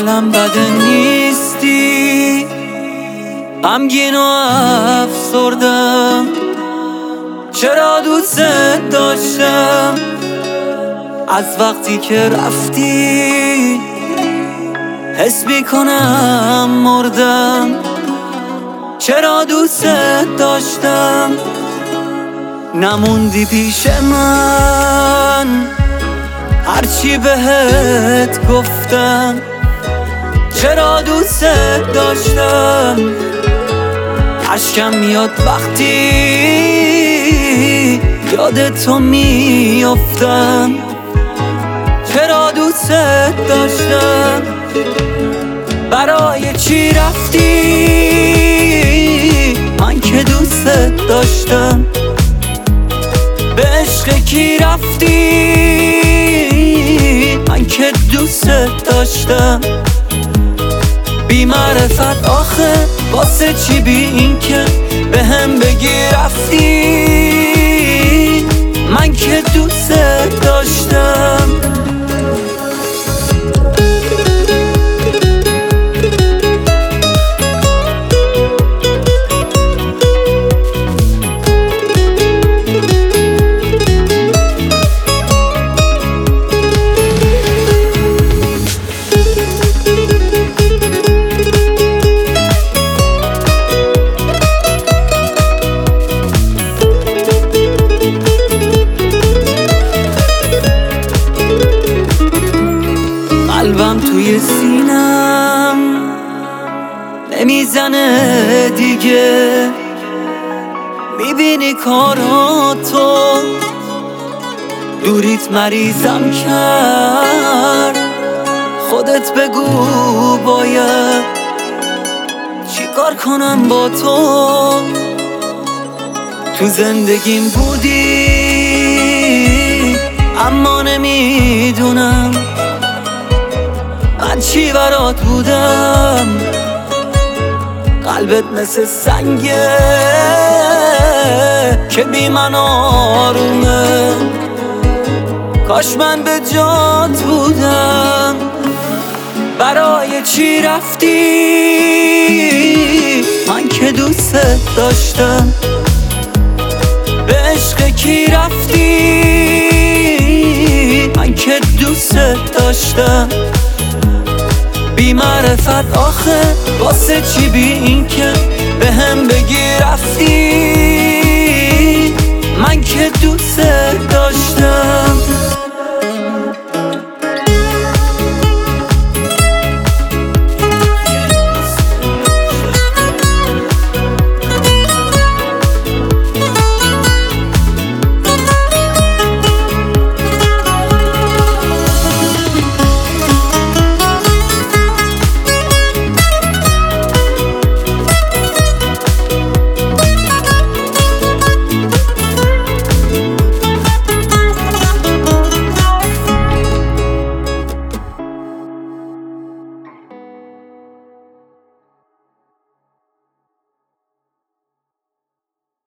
حالم بده نیستی، غمگین و افسردم. چرا دوست داشتم از وقتی که رفتی، حس میکنم مردم. چرا دوست داشتم نموندی پیش من، هرچی بهت گفتم. چرا دوست داشتم اشکم میاد وقتی یاد تو میافتم. چرا دوست داشتم برای چی رفتی، من که دوست داشتم. به عشق کی رفتی، من که دوست داشتم. بی معرفت آخه واسه چی بی این که به هم بگی رفتی، من که دوست داشتم. قلبم توی سینم نمیزنه دیگه، میبینی کاراتو دوریت مریضم کرد. خودت بگو باید چیکار کنم با تو زندگیم بودی اما نمیدونم من چی برات بودم. قلبت مثل سنگه که بی من آرومه، کاش من به جات بودم. برای چی رفتی، من که دوست داشتم. به عشق کی رفتی، من که دوست داشتم. بی معرفت آخه واسه چی بی این که به هم بگی رفتی، من که دوست داشتم.